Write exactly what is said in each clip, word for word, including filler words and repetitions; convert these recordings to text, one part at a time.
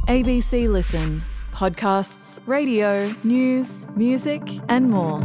A B C Listen. Podcasts, radio, news, music and more.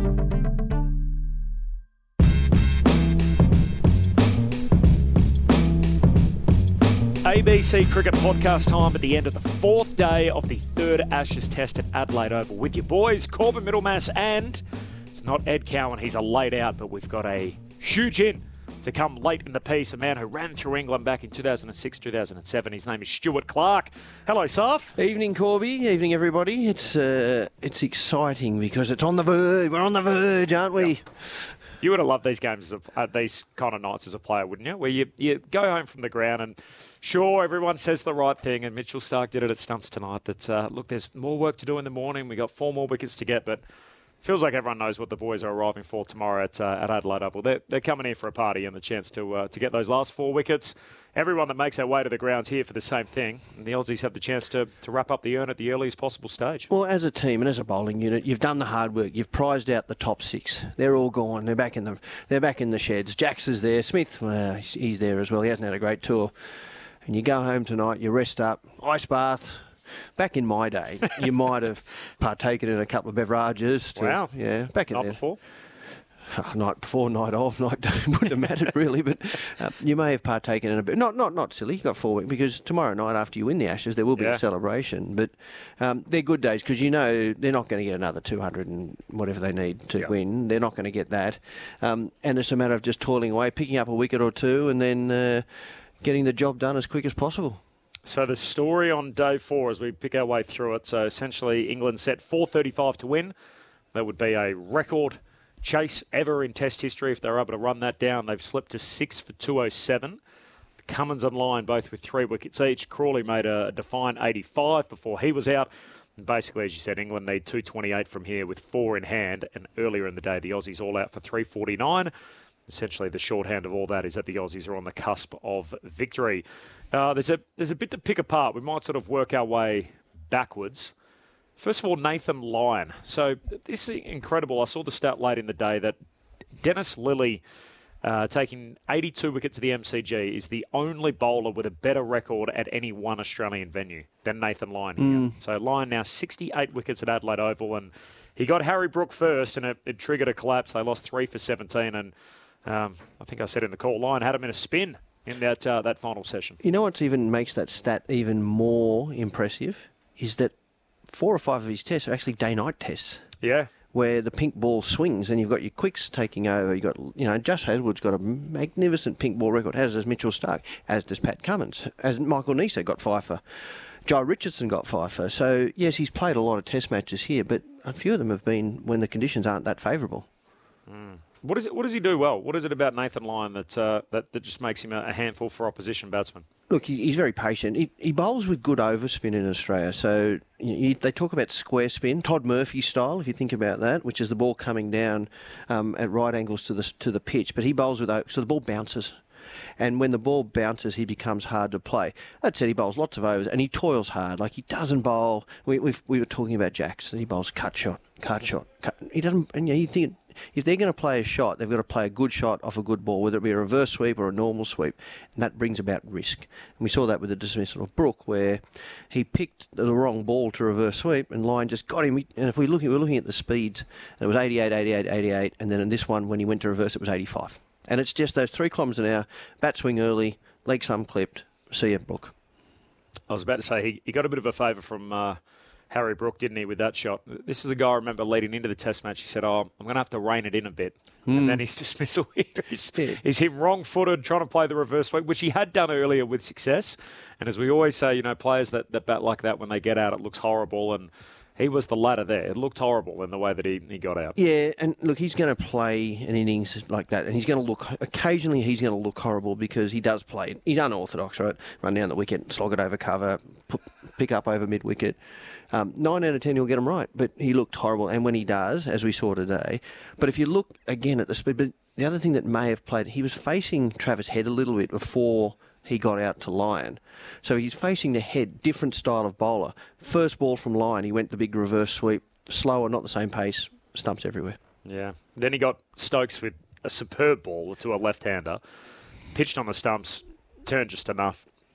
A B C Cricket Podcast time at the end of the fourth day of the third Ashes Test at Adelaide Oval with your boys, Corbin Middlemass, and it's not Ed Cowan, he's a late out, but we've got a huge in to come late in the piece, a man who ran through England back in two thousand six, two thousand seven. His name is Stuart Clark. Hello, Saf. Evening, Corby. Evening, everybody. It's uh, it's exciting because it's on the verge. We're on the verge, aren't we? Yep. You would have loved these games, as a, uh, these kind of nights as a player, wouldn't you? Where you, you go home from the ground and sure, everyone says the right thing, and Mitchell Starc did it at Stumps tonight, that, uh, look, there's more work to do in the morning. We got four more wickets to get, but feels like everyone knows what the boys are arriving for tomorrow at, uh, at Adelaide Oval. They're, they're coming here for a party and the chance to uh, to get those last four wickets. Everyone that makes their way to the ground's here for the same thing, and the Aussies have the chance to, to wrap up the urn at the earliest possible stage. Well, as a team and as a bowling unit, you've done the hard work. You've prized out the top six. They're all gone. They're back in the they're back in the sheds. Jax is there. Smith, uh, he's, he's there as well. He hasn't had a great tour. And you go home tonight, you rest up, ice bath. Back in my day, you might have partaken in a couple of beverages. To, wow. Yeah, back in Not there. before? Night before, night off, night wouldn't have mattered really, but uh, you may have partaken in a bit. Not, not, not silly. You got four weeks because tomorrow night after you win the Ashes, there will be yeah. a celebration. But um, they're good days because you know they're not going to get another two hundred and whatever they need to yeah. win. They're not going to get that, um, and it's a matter of just toiling away, picking up a wicket or two, and then uh, getting the job done as quick as possible. So the story on day four as we pick our way through it, so essentially England set four thirty-five to win. That would be a record chase ever in Test history if they're able to run that down. They've slipped to six for two oh seven. Cummins and Lyon both with three wickets each. Crawley made a defiant eighty-five before he was out. And basically, as you said, England need two twenty-eight from here with four in hand. And earlier in the day, the Aussies all out for three forty-nine. Essentially, the shorthand of all that is that the Aussies are on the cusp of victory. Uh, there's a there's a bit to pick apart. We might sort of work our way backwards. First of all, Nathan Lyon. So this is incredible. I saw the stat late in the day that Dennis Lillee, uh, taking eighty-two wickets at the M C G, is the only bowler with a better record at any one Australian venue than Nathan Lyon here. Mm. So Lyon now sixty-eight wickets at Adelaide Oval, and he got Harry Brook first, and it, it triggered a collapse. They lost three for seventeen, and um, I think I said in the call, Lyon had him in a spin in that uh, that final session. You know what even makes that stat even more impressive is that four or five of his tests are actually day-night tests. Yeah. Where the pink ball swings and you've got your quicks taking over. You've got, you know, Josh Hazlewood's got a magnificent pink ball record, as does Mitchell Starc, as does Pat Cummins, as Michael Neser got five for. Joe Richardson got five for. So, yes, he's played a lot of test matches here, but a few of them have been when the conditions aren't that favourable. Mm. What is it? What does he do well? What is it about Nathan Lyon that uh, that, that just makes him a handful for opposition batsmen? Look, he, he's very patient. He, he bowls with good overspin in Australia. So you, you, they talk about square spin, Todd Murphy style, if you think about that, which is the ball coming down um, at right angles to the to the pitch. But he bowls with so the ball bounces. And when the ball bounces, he becomes hard to play. That said, he bowls lots of overs and he toils hard. Like, he doesn't bowl. We we've, we were talking about Jax. He bowls cut shot, cut shot. Cut. He doesn't. And you, know, you think if they're going to play a shot, they've got to play a good shot off a good ball, whether it be a reverse sweep or a normal sweep, and that brings about risk. And we saw that with the dismissal of Brook, where he picked the wrong ball to reverse sweep, and Lyon just got him. And if we look, we're looking at the speeds, and it was eighty-eight, eighty-eight, eighty-eight, and then in this one, when he went to reverse, it was eighty-five. And it's just those three kilometres an hour, bat swing early, leg some clipped. See ya, Brook. I was about to say he, he got a bit of a favour from Uh... Harry Brook, didn't he, with that shot? This is a guy I remember leading into the Test match. He said, oh, I'm going to have to rein it in a bit. Mm. And then his dismissal here is, yeah. is him wrong-footed, trying to play the reverse sweep, which he had done earlier with success. And as we always say, you know, players that, that bat like that, when they get out, it looks horrible. And he was the latter there. It looked horrible in the way that he, he got out. Yeah, and look, he's going to play an innings like that, and he's going to look, occasionally he's going to look horrible because he does play. He's unorthodox, right? Run down the wicket, slog it over cover, put, pick up over mid-wicket. Um, nine out of ten, he'll get him right, but he looked horrible. And when he does, as we saw today, but if you look again at the speed, but the other thing that may have played, he was facing Travis Head a little bit before he got out to Lyon. So he's facing the head, different style of bowler. First ball from Lyon, he went the big reverse sweep, slower, not the same pace, stumps everywhere. Yeah. Then he got Stokes with a superb ball to a left-hander, pitched on the stumps, turned just enough,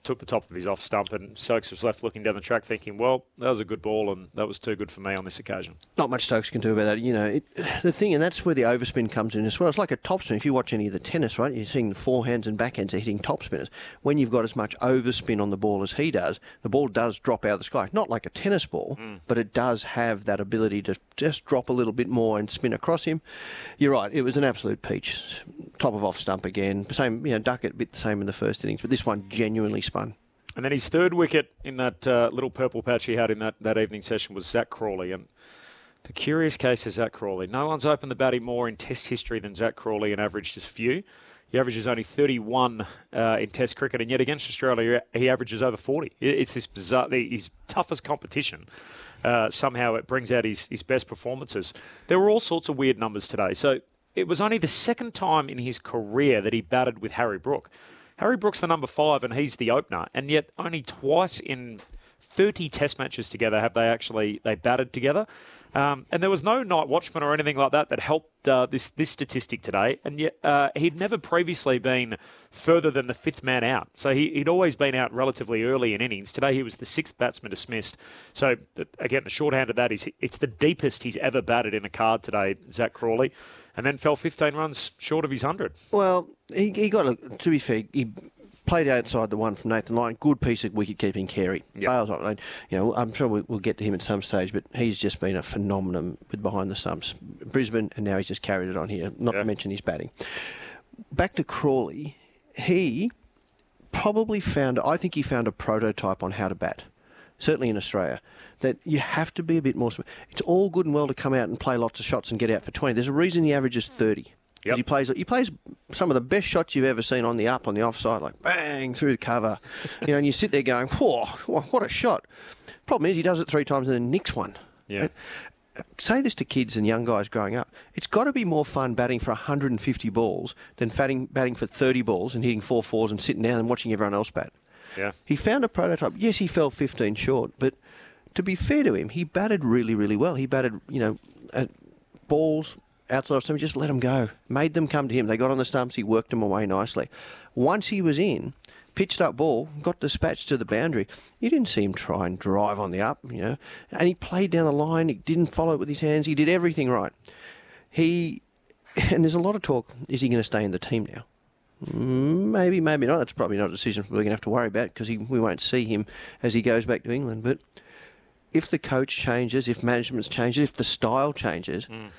took the top of his off stump, and Stokes was left looking down the track thinking, well, that was a good ball, and that was too good for me on this occasion. Not much Stokes can do about that. You know, it, the thing, and that's where the overspin comes in as well. It's like a topspin. If you watch any of the tennis, right, you're seeing the forehands and backhands are hitting topspinners. When you've got as much overspin on the ball as he does, the ball does drop out of the sky. Not like a tennis ball, mm. but it does have that ability to just drop a little bit more and spin across him. You're right, it was an absolute peach. Top of off stump again. Same, you know, Duckett a bit the same in the first innings, but this one genuinely spun. And then his third wicket in that uh, little purple patch he had in that, that evening session was Zach Crawley. And the curious case is Zach Crawley. No one's opened the batting more in Test history than Zach Crawley and averaged just few. He averages only thirty-one uh, in Test cricket, and yet against Australia he averages over forty. It's this bizarre, his toughest competition. Uh, somehow it brings out his, his best performances. There were all sorts of weird numbers today. So it was only the second time in his career that he batted with Harry Brook. Harry Brook's the number five and he's the opener, and yet only twice in thirty Test matches together have they actually they batted together. Um, and there was no night watchman or anything like that that helped uh, this this statistic today. And yet uh, he'd never previously been further than the fifth man out. So he, he'd always been out relatively early in innings. Today he was the sixth batsman dismissed. So again, the shorthand of that is it's the deepest he's ever batted in a card today, Zach Crawley, and then fell fifteen runs short of his one hundred. Well, he, he got, a, to be fair, he played outside the one from Nathan Lyon. Good piece of wicket-keeping, Carey. Yep. Bales up. You know, I'm sure we'll, we'll get to him at some stage, but he's just been a phenomenon with behind the stumps. Brisbane, and now he's just carried it on here, not yeah. to mention his batting. Back to Crawley, he probably found, I think he found a prototype on how to bat, certainly in Australia, that you have to be a bit more... It's all good and well to come out and play lots of shots and get out for twenty. There's a reason he averages thirty. Yep. He plays he plays some of the best shots you've ever seen on the up, on the offside, like bang, through the cover. You know, and you sit there going, whoa, what a shot. Problem is, he does it three times and then nicks one. Yeah. Say this to kids and young guys growing up. It's got to be more fun batting for one hundred fifty balls than batting, batting for thirty balls and hitting four fours and sitting down and watching everyone else bat. Yeah. He found a prototype. Yes, he fell fifteen short, but to be fair to him, he batted really, really well. He batted, you know, at balls... outside of stump, just let them go. Made them come to him. They got on the stumps. He worked them away nicely. Once he was in, pitched up ball, got dispatched to the boundary. You didn't see him try and drive on the up, you know. And he played down the line. He didn't follow it with his hands. He did everything right. He, and there's a lot of talk, is he going to stay in the team now? Maybe, maybe not. That's probably not a decision we're going to have to worry about because we won't see him as he goes back to England. But if the coach changes, if management's changes, if the style changes... Mm.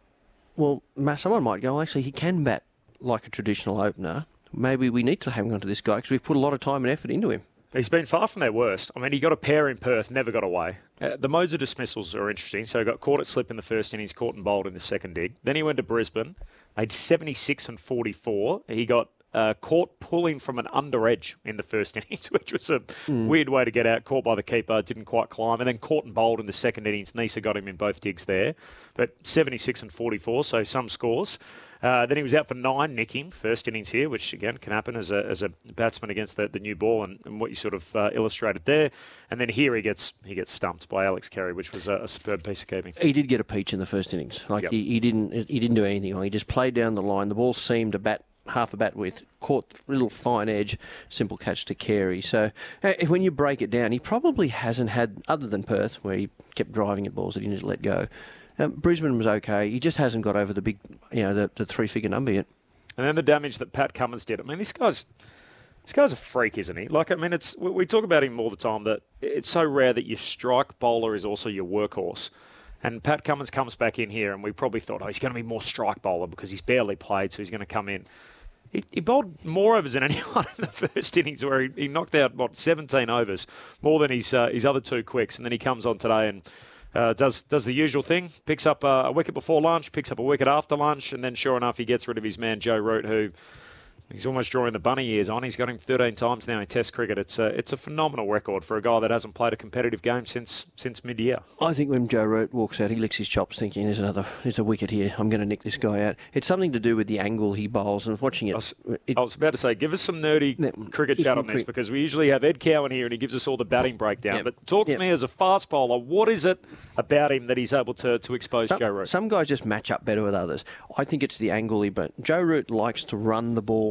Well, someone might go, well, actually, he can bat like a traditional opener. Maybe we need to hang on to this guy because we've put a lot of time and effort into him. He's been far from their worst. I mean, he got a pair in Perth, never got away. Uh, the modes of dismissals are interesting. So he got caught at slip in the first innings, caught and bowled in the second dig. Then he went to Brisbane, made seventy-six and forty-four. He got uh, caught pulling from an under edge in the first innings, which was a mm. weird way to get out. Caught by the keeper, didn't quite climb. And then caught and bowled in the second innings. Nisa got him in both digs there. But seventy-six and forty-four, so some scores. Uh, then he was out for nine, nicking, first innings here, which, again, can happen as a as a batsman against the, the new ball and, and what you sort of uh, illustrated there. And then here he gets he gets stumped by Alex Carey, which was a, a superb piece of keeping. He did get a peach in the first innings. Like yep. he, he didn't he didn't do anything wrong. He just played down the line. The ball seemed to bat half a bat width, caught a little fine edge, simple catch to Carey. So uh, when you break it down, he probably hasn't had, other than Perth, where he kept driving at balls that he didn't let go. Um, Brisbane was okay. He just hasn't got over the big, you know, the, the three-figure number yet. And then the damage that Pat Cummins did. I mean, this guy's this guy's a freak, isn't he? Like, I mean, it's we, we talk about him all the time that it's so rare that your strike bowler is also your workhorse. And Pat Cummins comes back in here, and we probably thought, oh, he's going to be more strike bowler because he's barely played, so he's going to come in. He, he bowled more overs than anyone in the first innings, where he, he knocked out, what, seventeen overs, more than his uh, his other two quicks. And then he comes on today and uh, does does the usual thing, picks up uh, a wicket before lunch, picks up a wicket after lunch, and then sure enough, he gets rid of his man, Joe Root, who... he's almost drawing the bunny ears on. He's got him thirteen times now in Test cricket. It's a, it's a phenomenal record for a guy that hasn't played a competitive game since since mid-year. I think when Joe Root walks out, he licks his chops thinking, there's another, there's a wicket here. I'm going to nick this guy out. It's something to do with the angle he bowls and watching it. I was, it, I was about to say, give us some nerdy no, cricket chat on this because we usually have Ed Cowan here and he gives us all the batting breakdown. Yep. But talk to yep. me as a fast bowler. What is it about him that he's able to, to expose some, Joe Root? Some guys just match up better with others. I think it's the angle he... But Joe Root likes to run the ball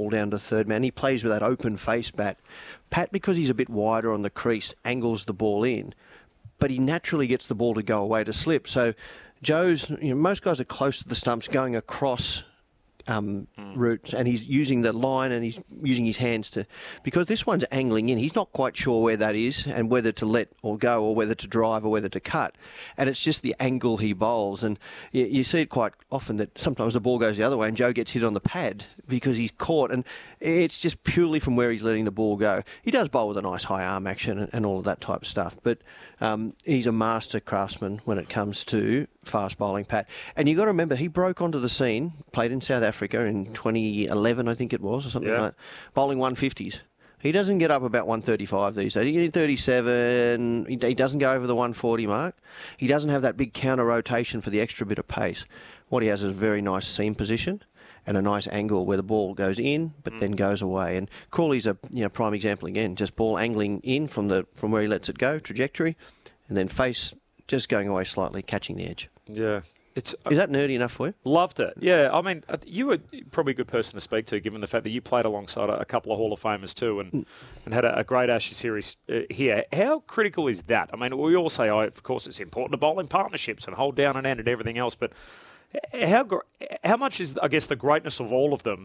ball down to third man. He plays with that open face bat. Pat, because he's a bit wider on the crease, angles the ball in, but he naturally gets the ball to go away to slip. So Joe's, you know, most guys are close to the stumps going across Um, mm. route, and he's using the line and he's using his hands to, because this one's angling in, he's not quite sure where that is and whether to let or go or whether to drive or whether to cut, and it's just the angle he bowls. And you, you see it quite often that sometimes the ball goes the other way and Joe gets hit on the pad because he's caught, and it's just purely from where he's letting the ball go. He does bowl with a nice high arm action and, and all of that type of stuff, but um, he's a master craftsman when it comes to fast bowling, Pat. And you've got to remember, he broke onto the scene, played in South Africa in twenty eleven, I think it was, or something yeah. like that, bowling one fifties. He doesn't get up about one thirty-five these days. He gets thirty-seven. He, he doesn't go over the one forty mark. He doesn't have that big counter rotation for the extra bit of pace. What he has is a very nice seam position and a nice angle where the ball goes in but mm. then goes away. And Crawley's a you know prime example again, just ball angling in from the from where he lets it go, trajectory, and then face just going away slightly, catching the edge. Yeah. It's, Is that nerdy enough for you? Loved it. Yeah, I mean, you were probably a good person to speak to, given the fact that you played alongside a couple of Hall of Famers too, and, mm. and had a, a great Ashes series uh, here. How critical is that? I mean, we all say, oh, of course, it's important to bowl in partnerships and hold down and end and everything else, but how how much is, I guess, the greatness of all of them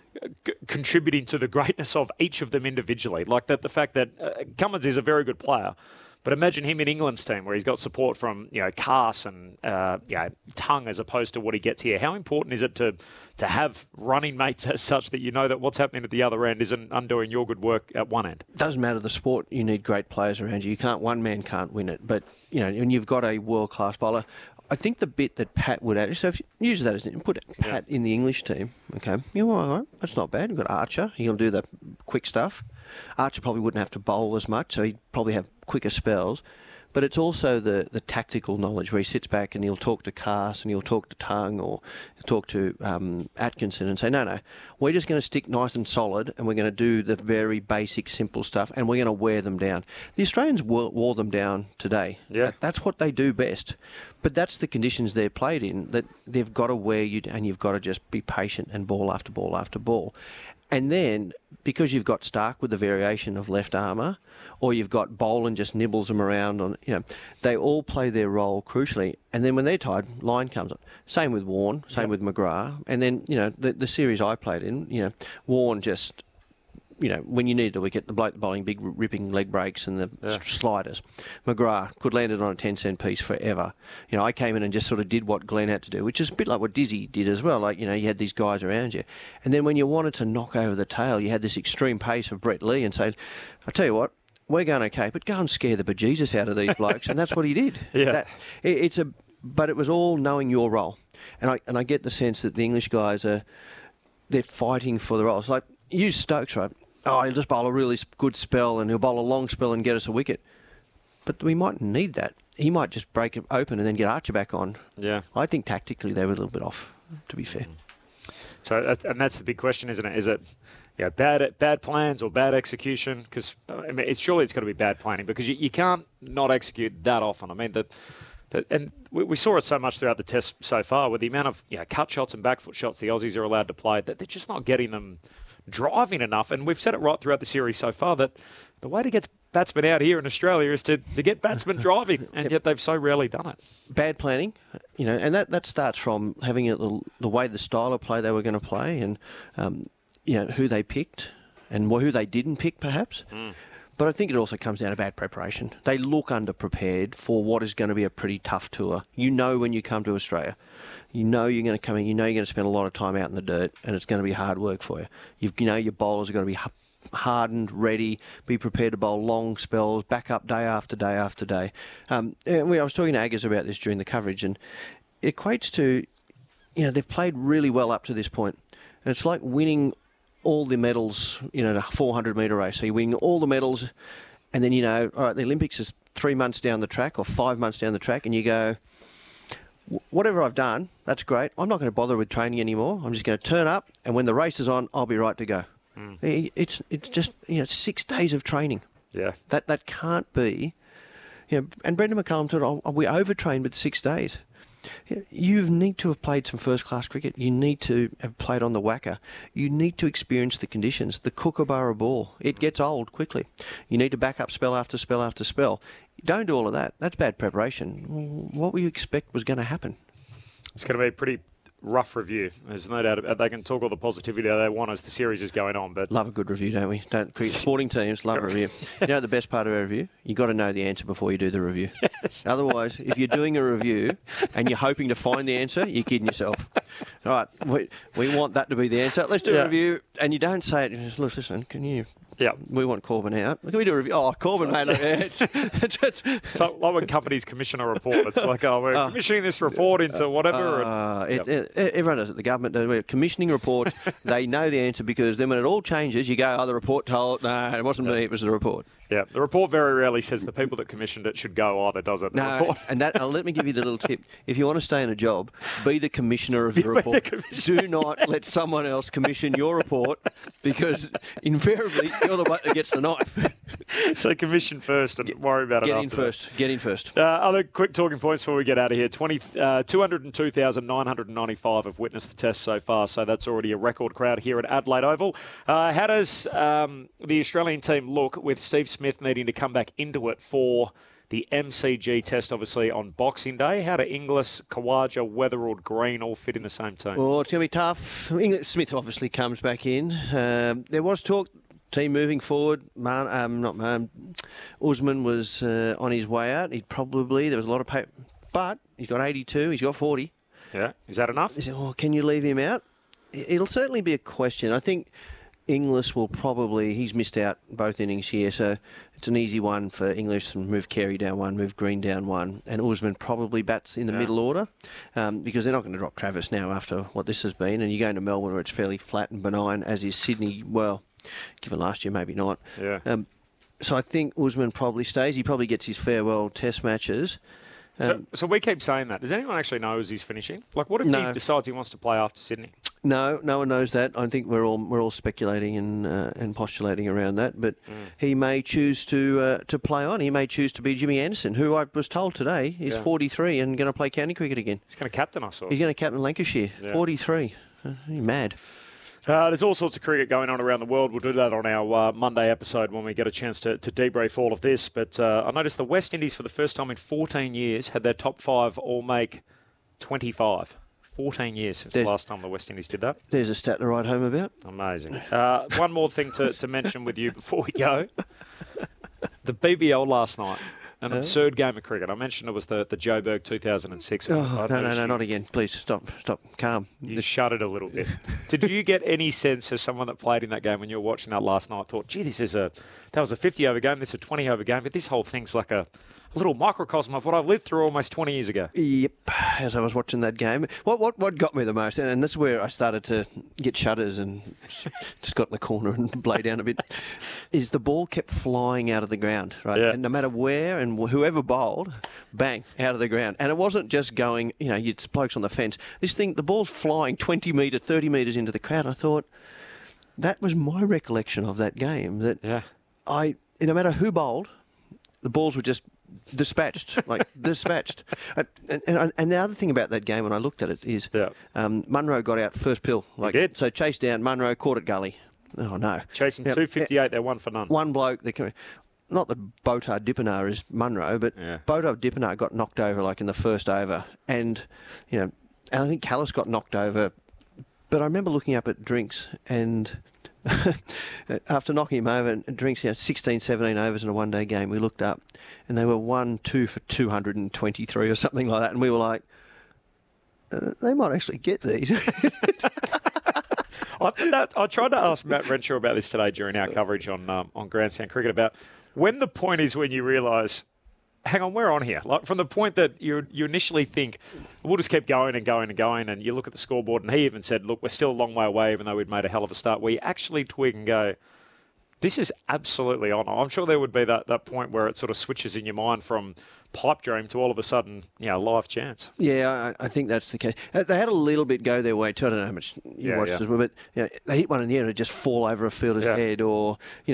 c- contributing to the greatness of each of them individually? Like that, the fact that uh, Cummins is a very good player. But imagine him in England's team where he's got support from, you know, Carse and, uh, you know, Tongue as opposed to what he gets here. How important is it to to have running mates as such that you know that what's happening at the other end isn't undoing your good work at one end? It doesn't matter the sport. You need great players around you. You can't, one man can't win it. But, you know, when you've got a world-class bowler, I think the bit that Pat would add, so if you use that as an put Pat yeah. in the English team, okay, you're all right, that's not bad. You've got Archer, he'll do the quick stuff. Archer probably wouldn't have to bowl as much, so he'd probably have quicker spells. But it's also the, the tactical knowledge where he sits back and he'll talk to Carse and he'll talk to Tongue or he'll talk to um, Atkinson and say, no, no, we're just going to stick nice and solid and we're going to do the very basic, simple stuff and we're going to wear them down. The Australians wore, wore them down today. Yeah. That, that's what they do best. But that's the conditions they're played in, that they've got to wear you and you've got to just be patient and ball after ball after ball. And then, because you've got Stark with the variation of left armour, or you've got Boland just nibbles them around on, you know, they all play their role crucially. And then when they're tired, line comes on. Same with Warne, same yep. with McGrath. And then, you know, the, the series I played in, you know, Warne just, you know, when you needed a wicket, the bloke bowling big ripping leg breaks and the yeah. sliders. McGrath could land it on a ten cent piece forever. You know, I came in and just sort of did what Glenn had to do, which is a bit like what Dizzy did as well. Like, you know, you had these guys around you. And then when you wanted to knock over the tail, you had this extreme pace of Brett Lee and say, I tell you what, we're going okay, but go and scare the bejesus out of these blokes. And that's what he did. Yeah. That, it, it's a, but it was all knowing your role. And I, and I get the sense that the English guys are, they're fighting for the roles. Like, use Stokes, right? Oh, he'll just bowl a really good spell and he'll bowl a long spell and get us a wicket. But we might need that. He might just break it open and then get Archer back on. Yeah. I think tactically they were a little bit off, to be fair. So, and that's the big question, isn't it? Is it yeah, bad bad plans or bad execution? Because I mean, it's, surely it's got to be bad planning because you, you can't not execute that often. I mean, that, that and we, we saw it so much throughout the test so far with the amount of you know, cut shots and back foot shots the Aussies are allowed to play that they're just not getting them driving enough. And we've said it right throughout the series so far that the way to get batsmen out here in Australia is to, to get batsmen driving, and yep. yet they've so rarely done it. Bad planning, you know, and that, that starts from having it, the, the way the style of play they were going to play and, um, you know, who they picked and who they didn't pick perhaps. Mm. But I think it also comes down to bad preparation. They look underprepared for what is going to be a pretty tough tour. You know when you come to Australia. You know you're going to come in, you know you're going to spend a lot of time out in the dirt and it's going to be hard work for you. You've, you know your bowlers are going to be hardened, ready, be prepared to bowl long spells, back up day after day after day. Um, and we, I was talking to Aggers about this during the coverage and it equates to, you know, they've played really well up to this point. And it's like winning all the medals, you know, in a four hundred metre race. So you're winning all the medals and then, you know, all right, the Olympics is three months down the track or five months down the track and you go, whatever I've done, that's great. I'm not going to bother with training anymore. I'm just going to turn up, and when the race is on, I'll be right to go. Mm. It's it's just you know six days of training. Yeah, that that can't be. You know, and Brendan McCullum said, "Oh, we overtrained with six days." You need to have played some first-class cricket. You need to have played on the whacker. You need to experience the conditions. The kookaburra ball, it gets old quickly. You need to back up spell after spell after spell. Don't do all of that. That's bad preparation. What would you expect was going to happen? It's going to be a pretty rough review. There's no doubt about it. They can talk all the positivity they want as the series is going on. But love a good review, don't we? Don't cricket sporting teams love a review. You know the best part of a review? You got to know the answer before you do the review. Yes. Otherwise, if you're doing a review and you're hoping to find the answer, you're kidding yourself. All right, we, we want that to be the answer. Let's do Yeah. a review, and you don't say it. Just look, listen, can you? Yeah. We want Corbyn out. Can we do a review? Oh, Corbyn, mate. It's, it's, it's, So, like when companies commission a report, it's like, oh, we're commissioning this report into whatever. Uh, and, it, it, everyone does it. The government does it. Commissioning report, they know the answer because then when it all changes, you go, oh, the report told, no, it wasn't me, it was the report. yeah, the report very rarely says the people that commissioned it should go either, does it? The No, report. and that, uh, let me give you the little tip. If you want to stay in a job, be the commissioner of the report. Do not let someone else commission your report because invariably you're the one that gets the knife. So commission first and worry about it Get after in that. first. Get in first. Uh, other quick talking points before we get out of here. twenty, uh, two hundred two thousand nine hundred ninety-five have witnessed the test so far, so that's already a record crowd here at Adelaide Oval. Uh, how does um, the Australian team look with Steve Smith needing to come back into it for the M C G test, obviously, on Boxing Day? How do Inglis, Khawaja, Weatherald, Green all fit in the same team? Well, it's going to be tough. Inglis Smith obviously comes back in. Um, there was talk... Team moving forward, Man, um, not Man, Usman was uh, on his way out. He'd probably, there was a lot of paper, but he's got eighty-two, he's got forty. Yeah, is that enough? He said, oh, can you leave him out? It'll certainly be a question. I think Inglis will probably, he's missed out both innings here, so it's an easy one for Inglis to move Carey down one, move Green down one, and Usman probably bats in the Yeah. middle order um, because they're not going to drop Travis now after what this has been, and you're going to Melbourne where it's fairly flat and benign, as is Sydney, well, given last year, maybe not. Yeah. Um, so I think Usman probably stays. He probably gets his farewell test matches. Um, so, so we keep saying that. Does anyone actually know as he's finishing? Like, what if No. he decides he wants to play after Sydney? No, no one knows that. I think we're all we're all speculating and uh, and postulating around that. But Mm. he may choose to uh, to play on. He may choose to be Jimmy Anderson, who I was told today is Yeah. forty-three and going to play county cricket again. He's going to captain us, or He's going to captain Lancashire. Yeah. forty-three. Uh, he's mad. Uh, there's all sorts of cricket going on around the world. We'll do that on our uh, Monday episode when we get a chance to, to debrief all of this. But uh, I noticed the West Indies, for the first time in fourteen years, had their top five all make twenty-five. fourteen years since There's- the last time the West Indies did that. There's a stat to write home about. Amazing. Uh, one more thing to, to mention with you before we go. The B B L last night. An absurd game of cricket. I mentioned it was the, the Joburg two thousand six. Oh, I no, no, noticed no, you- not again. Please stop, stop, calm. You shuddered a little bit. Did you get any sense as someone that played in that game when you were watching that last night? Thought, gee, this is a that was a fifty over game. This is a twenty over game, but this whole thing's like a, a little microcosm of what I've lived through almost twenty years ago. Yep, as I was watching that game. What what what got me the most, and, and this is where I started to get shudders and just got in the corner and lay down a bit, is the ball kept flying out of the ground, right? Yeah. And no matter where and wh- whoever bowled, bang, out of the ground. And it wasn't just going, you know, you blokes on the fence. This thing, the ball's flying twenty metres, thirty metres into the crowd. I thought, that was my recollection of that game, that Yeah. I, no matter who bowled, the balls were just dispatched, like dispatched. And, and, and the other thing about that game, when I looked at it, is Yeah. um, Munro got out first pill. Like, did. So chased down, Munro caught at gully. Oh, no. Chasing Yeah, two fifty-eight, they're one for none. One bloke, they can, not that Botar Dippenar is Munro, but Yeah. Botar Dippenar got knocked over like in the first over. And, you know, and I think Callis got knocked over. But I remember looking up at Drinks and after knocking him over, and Drinks, you know, sixteen, seventeen overs in a one-day game, we looked up and they were one, two for two hundred twenty-three or something like that. And we were like, uh, they might actually get these. I, that, I tried to ask Matt Renshaw about this today during our coverage on um, on Grandstand Cricket about when the point is when you realise, hang on, we're on here. Like from the point that you you initially think we'll just keep going and going and going, and you look at the scoreboard, and he even said, "Look, we're still a long way away, even though we'd made a hell of a start." Where you actually twig and go, "This is absolutely on." I'm sure there would be that that point where it sort of switches in your mind from pipe dream to all of a sudden, you know, live chance. Yeah, I, I think that's the case. Uh, They had a little bit go their way too. I don't know how much you Yeah, watched yeah. as well, but you know, they hit one in the air and it'd just fall over a fielder's Yeah. head, or you know,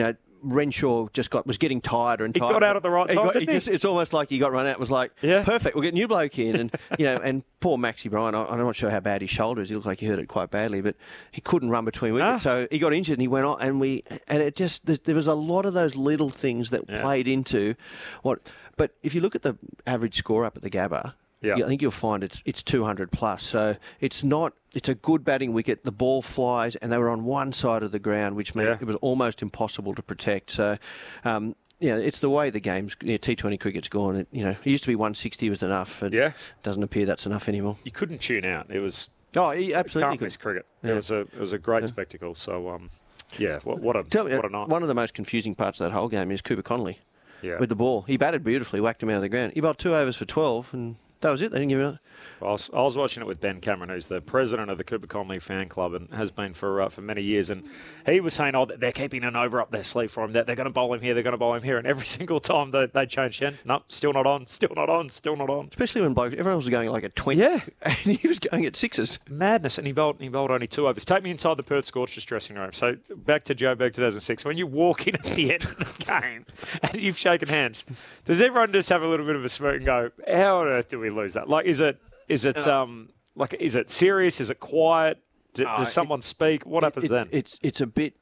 Renshaw just got was getting tired and He tired. got out at the right He time, got- didn't he? just- it's almost like he got run out. It was like, Yeah. perfect, we'll get a new bloke in. And, you know, and poor Maxi Bryan, I, I'm not sure how bad his shoulder is. He looked like he hurt it quite badly, but he couldn't run between wickets. Ah. So he got injured and he went on. And we and it just, there there was a lot of those little things that Yeah. played into what. But if you look at the average score up at the Gabba, Yeah. I think you'll find it's it's two hundred plus. So it's not. It's a good batting wicket. The ball flies, and they were on one side of the ground, which meant Yeah. it was almost impossible to protect. So, um, you know, it's the way the game's you know, T twenty cricket's gone. It, you know, it used to be one sixty was enough. And Yeah. it doesn't appear that's enough anymore. You couldn't tune out. It was Oh, he absolutely can't could. miss cricket. It Yeah. was a it was a great spectacle. So um, yeah, what, what a Tell me, what a night. one of the most confusing parts of that whole game is Cooper Connolly Yeah. with the ball. He batted beautifully, whacked him out of the ground. He bowled two overs for twelve, and that was it. They didn't give it up. I was, I was watching it with Ben Cameron, who's the president of the Cooper Conley fan club and has been for uh, for many years. And he was saying, oh, they're keeping an over up their sleeve for him. That they're going to bowl him here, they're going to bowl him here. And every single time they, they changed hand, nope, still not on, still not on, still not on. Especially when blokes, everyone was going like at twenty. Yeah. And he was going at sixes. Madness. And he bowled, he bowled only two overs. Take me inside the Perth Scorchers dressing room. So back to Joe Berg two thousand six. When you walk in at the end of the game and you've shaken hands, does everyone just have a little bit of a smirk and go, how on earth do we lose that? Like, is it... Is it um like is it serious? Is it quiet? Does, Uh, does someone it- speak? What happens it, then? It's it's a bit.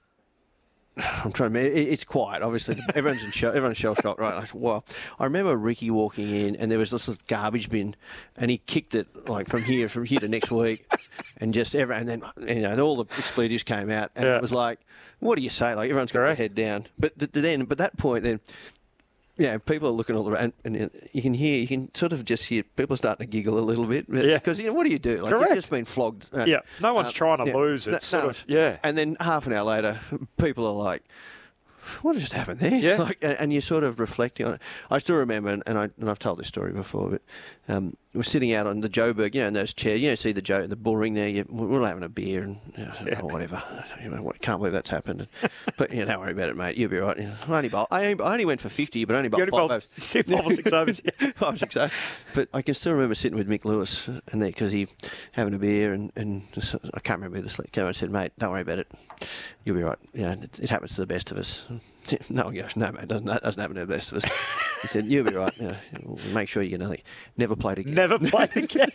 I'm trying to. It, it's quiet. Obviously, everyone's in shell, everyone's shell shocked, right? I said, well, I remember Ricky walking in, and there was this garbage bin, and he kicked it like from here, from here to next week, and just everyone. And then you know, and all the expletives came out, and Yeah. it was like, what do you say? Like everyone's got Correct. their head down. But th- then, but that point, then. Yeah, people are looking all around, and, and you can hear, you can sort of just hear people are starting to giggle a little bit. Yeah. Because, you know, what do you do? Like, Correct. you've just been flogged. uh, Yeah, no one's uh, trying to yeah. lose. No, It's sort no. of yeah. And then half an hour later, people are like, what just happened there? Yeah. Like, and, and you're sort of reflecting on it. I still remember, and, I, and I've told this story before, but um, we're sitting out on the Joburg, you know, in those chairs. You know, see the Joe, the bull ring there. You, we're all having a beer and you know, Yeah. or whatever. You know, what, can't believe that's happened. But you know, don't worry about it, mate. You'll be right. You know, I only bowl, I, only, I only went for fifty, but only You bowled only five bowled overs. six- five or six overs. Yeah. Five or six overs. But I can still remember sitting with Mick Lewis, and there because he having a beer, and, and just, I can't remember who the sleep came out and said, mate, don't worry about it. You'll be right. You know, it, it happens to the best of us. No one goes, no, mate, doesn't, that doesn't happen to the best of us. He said, you'll be right. You know, we'll make sure you get nothing. Never played again. Never played again.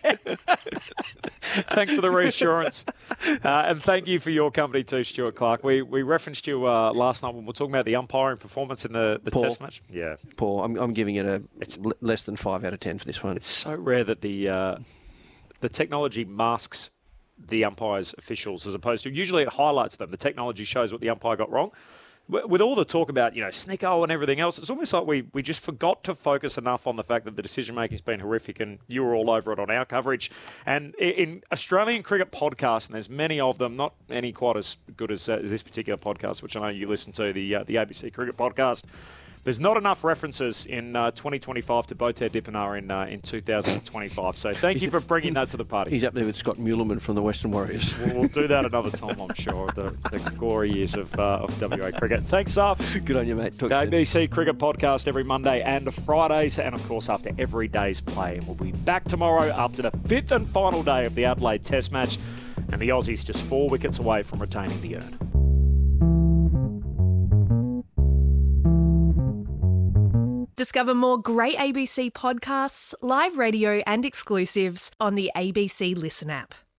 Thanks for the reassurance. Uh, and thank you for your company too, Stuart Clark. We we referenced you uh, last night when we were talking about the umpiring performance in the, the Paul. test match. Yeah. Paul, I'm, I'm giving it a It's- l- less than five out of ten for this one. It's so rare that the uh, the technology masks the umpire's officials as opposed to usually it highlights them. The technology shows what the umpire got wrong. W- With all the talk about, you know, Snicko and everything else, it's almost like we, we just forgot to focus enough on the fact that the decision-making's been horrific, and you were all over it on our coverage. And i- in Australian cricket podcasts, and there's many of them, not any quite as good as, uh, as this particular podcast, which I know you listen to, the uh, the A B C Cricket Podcast, there's not enough references in uh, twenty twenty-five to Bote Dippenar in uh, in two thousand twenty-five. So thank you for bringing that to the party. He's up there with Scott Muleman from the Western Warriors. We'll, we'll do that another time, I'm sure, the, the glory years of, uh, of W A cricket. Thanks, Saf. Good on you, mate. Talk The to A you B C Cricket Podcast every Monday and Fridays, and of course after every day's play. And we'll be back tomorrow after the fifth and final day of the Adelaide Test match, and the Aussies just four wickets away from retaining the urn. Discover more great A B C podcasts, live radio and exclusives on the A B C Listen app.